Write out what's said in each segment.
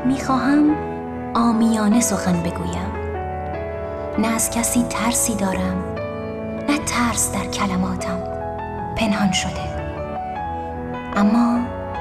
میخواهم عامیانه سخن بگویم. نه از کسی ترسی دارم، نه ترس در کلماتم پنهان شده. اما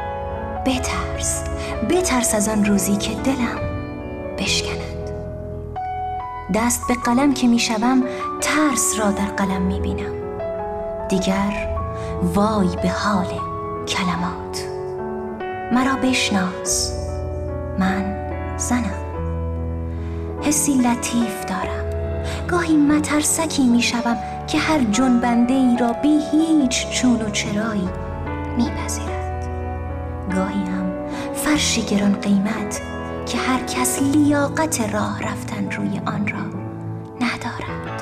بترس از آن روزی که دلم بشکند. دست به قلم که میشوم ترس را در قلم میبینم. دیگر وای به حال کلمات. مرا بشناس، من زنم. حسی لطیف دارم. گاهی مترسکی میشوم که هر جنبنده ای را بی هیچ چون و چرایی میپذیرد. گاهی هم فرشی گران قیمت که هر کس لیاقت راه رفتن روی آن را ندارد.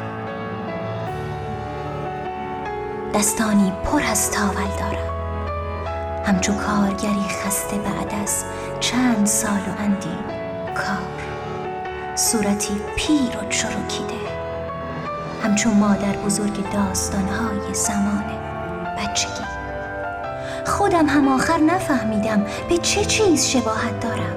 دستانی پر از تاول دارم، همچو کارگری خسته بعد از چند سال و اندی کار. صورتی پیر و چروکیده، همچو مادر بزرگ داستانهای زمان بچگی. خودم هم آخر نفهمیدم به چه چیز شباهت دارم.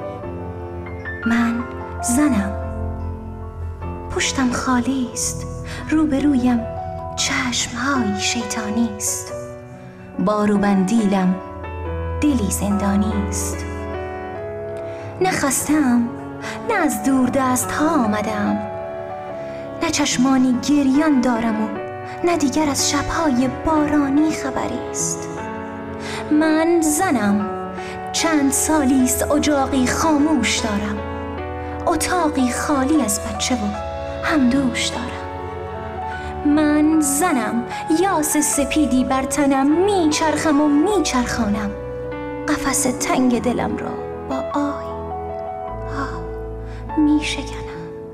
من زنم، پشتم خالی است، روبرویم چشمهایی شیطانی است. با روبندیلم دلی زندانی است. نه خستم، نه از دور دست ها آمدم، نه چشمانی گریان دارم و نه دیگر از شبهای بارانی خبری است. من زنم، چند سالی است اجاقی خاموش دارم، اتاقی خالی از بچه و همدوش دارم. من زنم، یاس سپیدی بر تنم میچرخم و میچرخانم، قفس تنگ دلم را با آی میشکنم.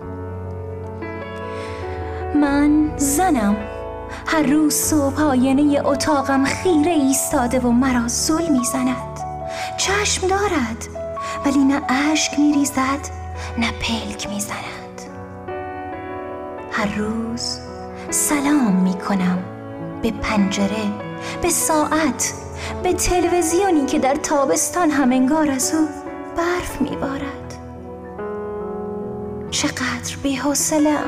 من زنم، هر روز صبح آینه اتاقم خیره ایستاده و مرا زل میزند. چشم دارد ولی نه اشک میریزد نه پلک میزند. هر روز سلام میکنم به پنجره، به ساعت، به تلویزیونی که در تابستان هم انگار از او برف میبارد. چقدر بی‌حوصله‌ام.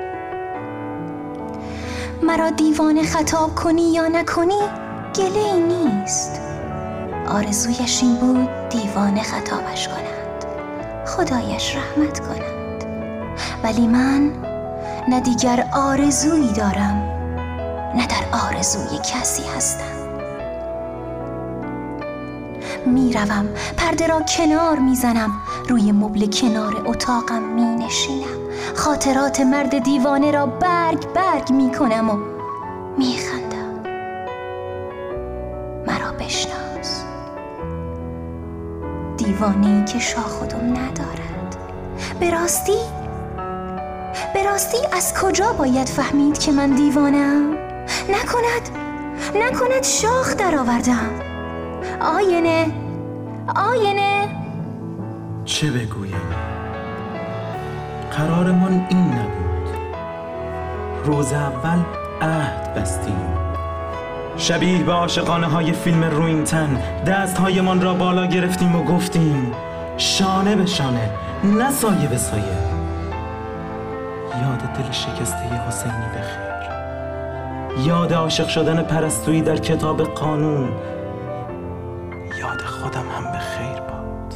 مرا دیوانه خطاب کنی یا نکنی گله‌ای نیست. آرزویش این بود دیوانه خطابش کنند، خدایش رحمت کنند. ولی من نه دیگر آرزویی دارم نه در آرزوی کسی هستم. میروم، پرده را کنار میزنم، روی مبل کنار اتاقم مینشینم، خاطرات مرد دیوانه را برگ برگ میکنم و میخندم. مرا بشناس، دیوانه‌ای که شاخ و دم ندارد. به راستی از کجا باید فهمید که من دیوانه‌ام؟ نکند شاخ در آوردم. آینه چه بگویم؟ قرارمان این نبود. روز اول عهد بستیم، شبیه به عاشقانه های فیلم رویینتن دستهایمان را بالا گرفتیم و گفتیم شانه به شانه، نه سایه به سایه. یاد دل شکسته حسینی بخیر، یاد عاشق شدن پرستویی در کتاب قانون، یاد خودم هم به خیر باد.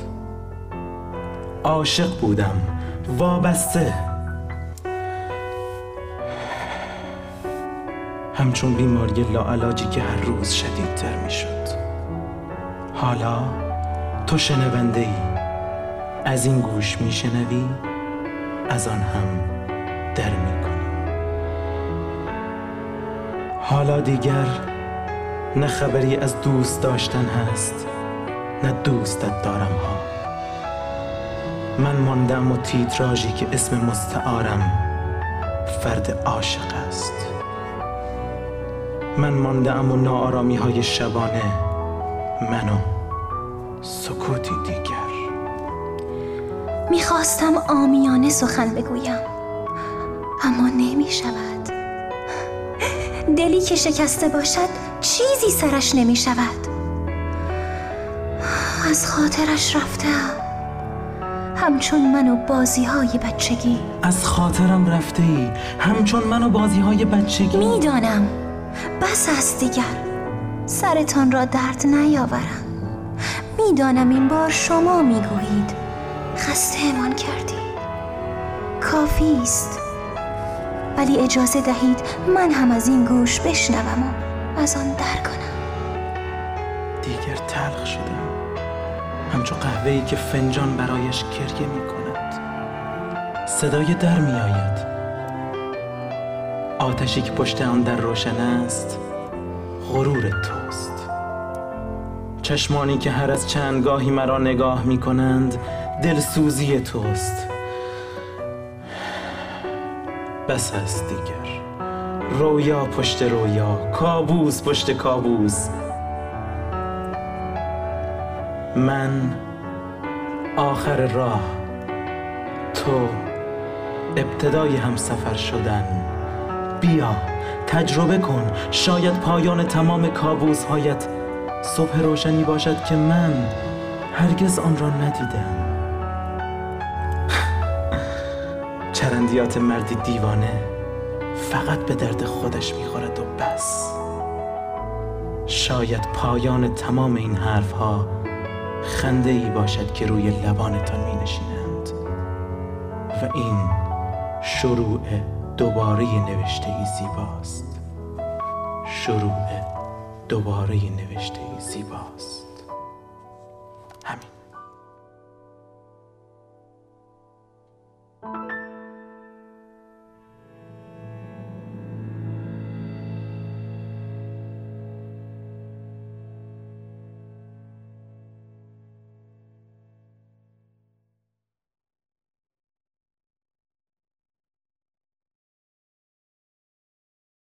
عاشق بودم، وابسته، همچون بیماری لاعلاجی که هر روز شدیدتر می شد. حالا تو شنونده ای، از این گوش می شنوی، از آن هم در می کنی. حالا دیگر نه خبری از دوست داشتن هست نه دوستت دارم ها. من ماندم و تیتراژی که اسم مستعارم فرد عاشق است. من ماندم و ناآرامی های شبانه منو سکوتی دیگر. میخواستم عامیانه سخن بگویم اما نمی شود. دلی که شکسته باشد چیزی سرش نمی شود. از خاطرش رفتم، همچون من و بازی‌های بچگی. از خاطرم رفته ای همچون من و بازی‌های بچگی. میدانم بس است دیگر سرتان را درد نیاورم. میدانم این بار شما میگویید خسته امان کردی، کافی است، ولی اجازه دهید من هم از این گوش بشنوم و از آن در کنم. دیگر تلخ شدم، همچو قهوه‌ای که فنجان برایش گریه می کند. صدای در می آید، آتشی که پشت آن در روشن است غرور توست. چشمانی که هر از چند گاهی مرا نگاه می کنند دلسوزی توست. بس است دیگر، رویا پشت رویا، کابوس پشت کابوس. من آخر راه، تو ابتدای همسفر شدن. بیا تجربه کن، شاید پایان تمام کابوس هایت صبح روشنی باشد که من هرگز آن را ندیدم. چرندیات مردی دیوانه فقط به درد خودش میخورد و بس. شاید پایان تمام این حرف ها خنده ای باشد که روی لبانتان می نشینند و این شروع دوباره نوشته ای زیباست. شروع دوباره نوشته ای زیباست.